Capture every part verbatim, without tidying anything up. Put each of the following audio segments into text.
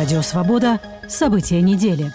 Радио «Свобода». События недели.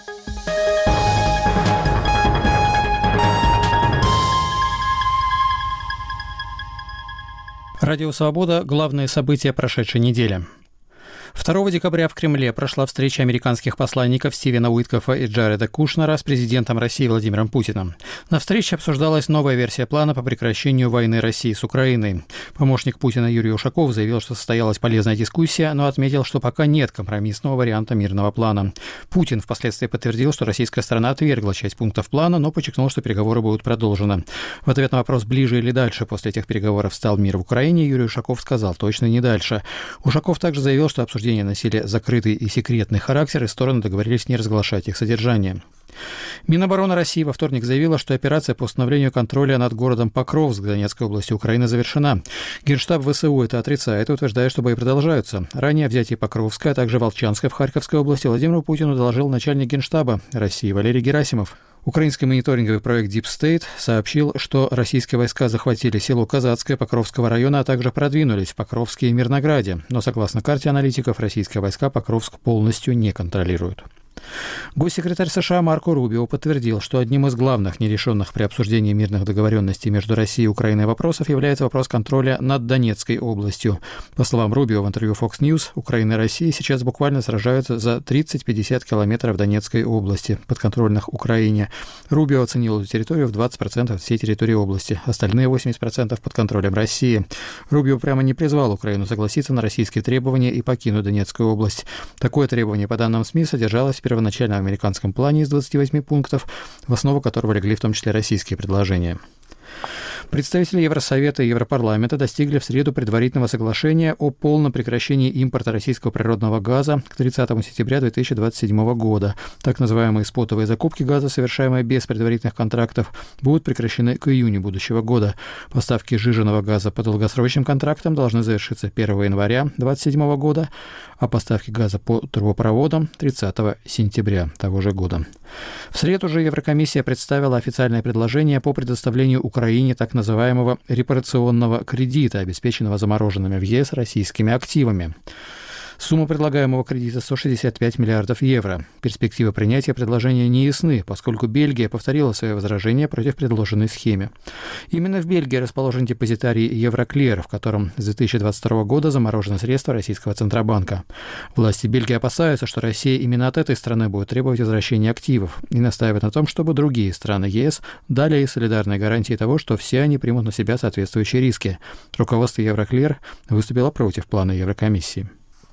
Радио «Свобода» – главные события прошедшей недели. второго декабря в Кремле прошла встреча американских посланников Стивена Уиткофа и Джареда Кушнера с президентом России Владимиром Путиным. На встрече обсуждалась новая версия плана по прекращению войны России с Украиной. Помощник Путина Юрий Ушаков заявил, что состоялась полезная дискуссия, но отметил, что пока нет компромиссного варианта мирного плана. Путин впоследствии подтвердил, что российская сторона отвергла часть пунктов плана, но подчеркнул, что переговоры будут продолжены. В ответ на вопрос, ближе или дальше после этих переговоров стал мир в Украине, Юрий Ушаков сказал, точно не дальше. Ушаков также заявил, что обсуждение носили закрытый и секретный характер, и стороны договорились не разглашать их содержание. Минобороны России во вторник заявила, что операция по установлению контроля над городом Покровск Донецкой области Украины завершена. Генштаб ВСУ это отрицает и утверждает, что бои продолжаются. Ранее о взятии Покровска, а также Волчанска в Харьковской области Владимиру Путину доложил начальник Генштаба России Валерий Герасимов. Украинский мониторинговый проект Deep State сообщил, что российские войска захватили село Казацкое Покровского района, а также продвинулись в Покровске и Мирнограде. Но, согласно карте аналитиков, российские войска Покровск полностью не контролируют. Госсекретарь США Марко Рубио подтвердил, что одним из главных нерешенных при обсуждении мирных договоренностей между Россией и Украиной вопросов является вопрос контроля над Донецкой областью. По словам Рубио в интервью Fox News, Украина и Россия сейчас буквально сражаются за тридцать-пятьдесят километров Донецкой области, подконтрольных Украине. Рубио оценил эту территорию в двадцать процентов от всей территории области, остальные восемьдесят процентов под контролем России. Рубио прямо не призвал Украину согласиться на российские требования и покинуть Донецкую область. Такое требование, по данным СМИ, содержалось в первоначальном американском плане из двадцати восьми пунктов, в основу которого легли в том числе российские предложения. Представители Евросовета и Европарламента достигли в среду предварительного соглашения о полном прекращении импорта российского природного газа к тридцатому сентября две тысячи двадцать седьмого года. Так называемые спотовые закупки газа, совершаемые без предварительных контрактов, будут прекращены к июню будущего года. Поставки сжиженного газа по долгосрочным контрактам должны завершиться первого января две тысячи двадцать седьмого года, а поставки газа по трубопроводам тридцатого сентября того же года. В среду же Еврокомиссия представила официальное предложение по предоставлению Украине так называемого репарационного кредита, обеспеченного замороженными в ЕС российскими активами. Сумма предлагаемого кредита сто шестьдесят пять миллиардов евро. Перспективы принятия предложения не ясны, поскольку Бельгия повторила свои возражения против предложенной схемы. Именно в Бельгии расположен депозитарий Евроклир, в котором с две тысячи двадцать второго года заморожены средства российского Центробанка. Власти Бельгии опасаются, что Россия именно от этой страны будет требовать возвращения активов и настаивает на том, чтобы другие страны ЕС дали ей солидарные гарантии того, что все они примут на себя соответствующие риски. Руководство Евроклир выступило против плана Еврокомиссии.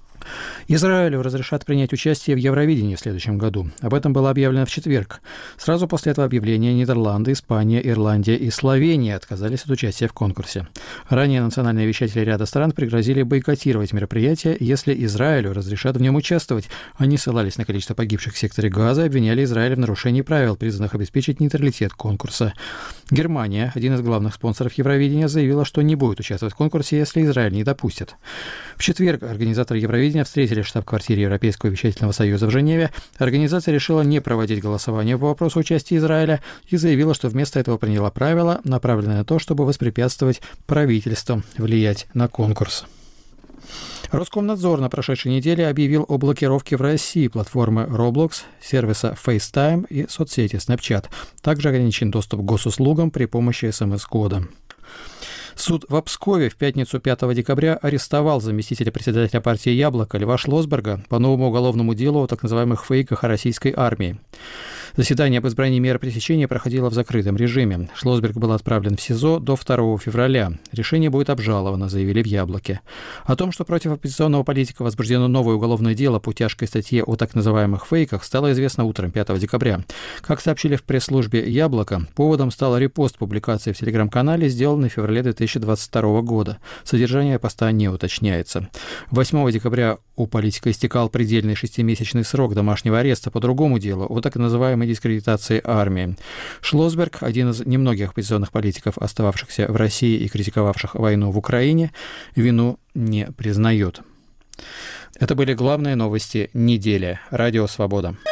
Израилю разрешат принять участие в Евровидении в следующем году. Об этом было объявлено в четверг. Сразу после этого объявления Нидерланды, Испания, Ирландия и Словения отказались от участия в конкурсе. Ранее национальные вещатели ряда стран пригрозили бойкотировать мероприятие, если Израилю разрешат в нем участвовать. Они ссылались на количество погибших в секторе Газа и обвиняли Израиль в нарушении правил, призванных обеспечить нейтралитет конкурса. Германия, один из главных спонсоров Евровидения, заявила, что не будет участвовать в конкурсе, если Израиль не допустит. В четверг организаторы Евровидения встретились в штаб-квартире Европейского вещательного союза в Женеве. Организация решила не проводить голосование по вопросу участия Израиля и заявила, что вместо этого приняла правила, направленные на то, чтобы воспрепятствовать правительству влиять на конкурс. Роскомнадзор на прошедшей неделе объявил о блокировке в России платформы Roblox, сервиса FaceTime и соцсети Snapchat. Также ограничен доступ к госуслугам при помощи эс эм эс-кода. Суд в Пскове в пятницу пятого декабря арестовал заместителя председателя партии «Яблоко» Льва Шлосберга по новому уголовному делу о так называемых фейках о российской армии. Заседание об избрании меры пресечения проходило в закрытом режиме. Шлосберг был отправлен в СИЗО до второго февраля. Решение будет обжаловано, заявили в «Яблоке». О том, что против оппозиционного политика возбуждено новое уголовное дело по тяжкой статье о так называемых фейках, стало известно утром пятого декабря. Как сообщили в пресс-службе «Яблоко», поводом стал репост публикации в телеграм-канале, сделанный в феврале две тысячи двадцать второго года. Содержание поста не уточняется. восьмого декабря у политика истекал предельный шестимесячный срок домашнего ареста по другому делу о так называемой дискредитации армии. Шлосберг, один из немногих оппозиционных политиков, остававшихся в России и критиковавших войну в Украине, вину не признает. Это были главные новости недели. Радио «Свобода».